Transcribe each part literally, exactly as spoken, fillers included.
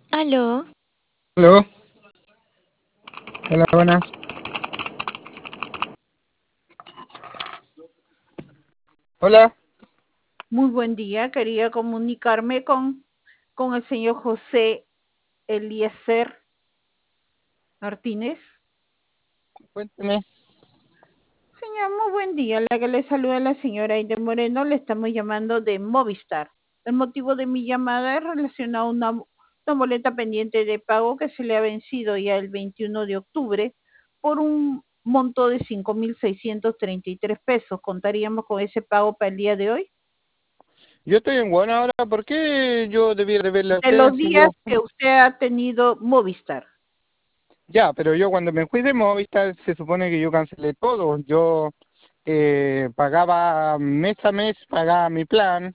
Aló, Aló, hola, buenas. Hola, Muy buen día, quería comunicarme con, con el señor José Eliezer Martínez. cuénteme. Señor, muy buen día. La que le saluda la señora Aide Moreno, le estamos llamando de Movistar. El motivo de mi llamada es relacionado a una, una boleta pendiente de pago que se le ha vencido ya el veintiuno de octubre por un monto de cinco mil seiscientos treinta y tres pesos. ¿Contaríamos con ese pago para el día de hoy? Yo estoy en Guana ahora, ¿por qué yo debiera de verle a De usted los si días yo... que usted ha tenido Movistar. Ya, pero yo cuando me fui de Movistar se supone que yo cancelé todo. Yo eh, pagaba mes a mes, pagaba mi plan,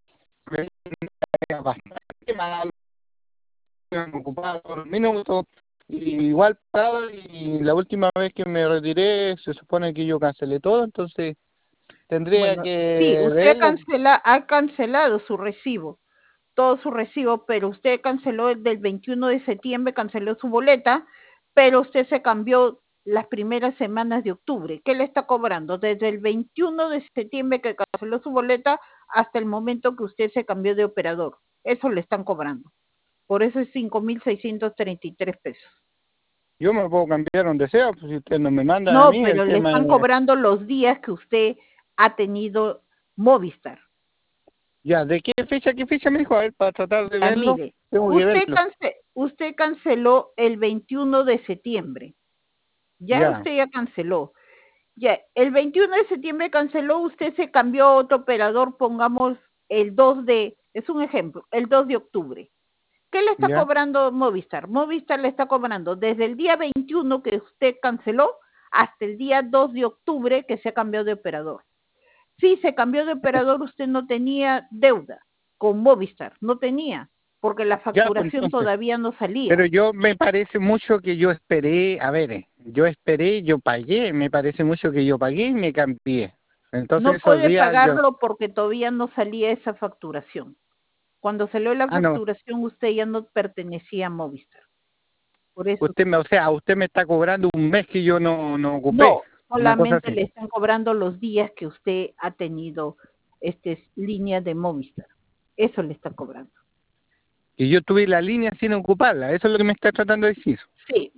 era bastante mal, me ocupaba todos los minutos, y igual pagaba y la última vez que me retiré se supone que yo cancelé todo, entonces tendría Bueno, sí, que usted verlo. cancela, ha cancelado su recibo, todo su recibo, pero usted canceló el del veintiuno de septiembre, canceló su boleta, pero usted se cambió las primeras semanas de octubre. ¿Qué le está cobrando? Desde el veintiuno de septiembre que canceló su boleta hasta el momento que usted se cambió de operador. Eso le están cobrando. Por eso es cinco mil seiscientos treinta y tres pesos. Yo me puedo cambiar donde sea, pues si usted no me manda a No, mí, el pero le tema están es... cobrando los días que usted ha tenido Movistar. Ya, ¿de qué fecha, qué fecha me dijo? A ver, para tratar de Ya, verlo, mire, tengo que usted, verlo. cance usted canceló el veintiuno de septiembre. Ya Ya, usted ya canceló. Ya, el veintiuno de septiembre canceló, usted se cambió a otro operador, pongamos el dos de, es un ejemplo, el dos de octubre. ¿Qué le está ya, cobrando Movistar? Movistar le está cobrando desde el día veintiuno que usted canceló hasta el día dos de octubre que se cambió de operador. Sí, se cambió de operador, usted no tenía deuda con Movistar, no tenía, porque la ya, pues facturación entonces. todavía no Pero salía. yo me parece mucho que yo esperé, a ver, eh, yo esperé, yo pagué, me parece mucho que yo pagué y me cambié. Entonces No esos puede días yo, pagarlo porque todavía no salía esa facturación. Cuando salió la ah, no, facturación, usted ya no pertenecía a Movistar. Por eso, usted me, o sea, usted me está cobrando un mes que yo no, no ocupé, no, una cosa solamente así. le están cobrando los días que usted ha tenido este, línea de Movistar. Eso le está cobrando. Y yo tuve la línea sin ocuparla, eso es lo que me está tratando de decir. Sí,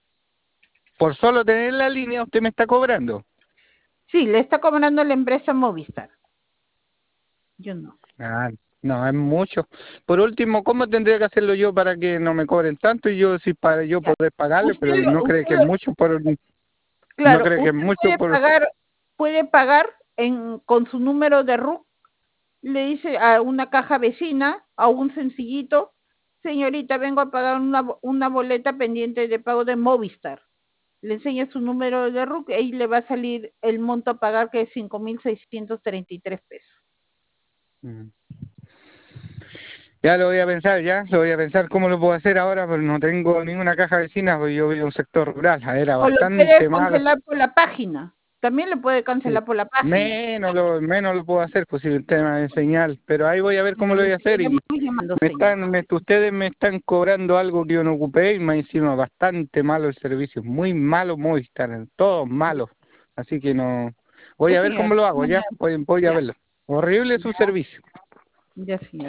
Por solo tener la línea, usted me está cobrando. sí, le está cobrando la empresa Movistar. Yo no. Ah, no, es mucho. Por último, ¿cómo tendría que hacerlo yo para que no me cobren tanto y yo sí para yo Ya. poder pagarle? Usted, Pero no lo- cree usted, que es lo- mucho por, no claro, cree que es usted mucho puede por, pagar, puede pagar en, con su número de R U C, le dice a una caja vecina, a un sencillito, señorita, vengo a pagar una, una boleta pendiente de pago de Movistar. Le enseña su número de R U C, ahí le va a salir el monto a pagar que es cinco mil seiscientos treinta y tres pesos. Mm. Ya lo voy a pensar, ya, lo voy a pensar cómo lo puedo hacer ahora, pero no tengo ninguna caja vecina, porque yo vivo en un sector rural, era O lo puede bastante malo. cancelar por la página. También lo puede Sí. cancelar por la página. Menos lo, menos lo puedo hacer, pues sí, el tema de señal, pero ahí voy a ver cómo Ya lo le voy a hacer seguiremos y llamando, me señor. están, me- ustedes me están cobrando algo que yo no ocupé y más encima bastante malo el servicio, muy malo Movistar, todos malos, así que no, voy Ya, a ver señor. cómo lo hago, Mañana. ya, voy, voy a Ya, verlo. Horrible su ya, servicio. ya, señor.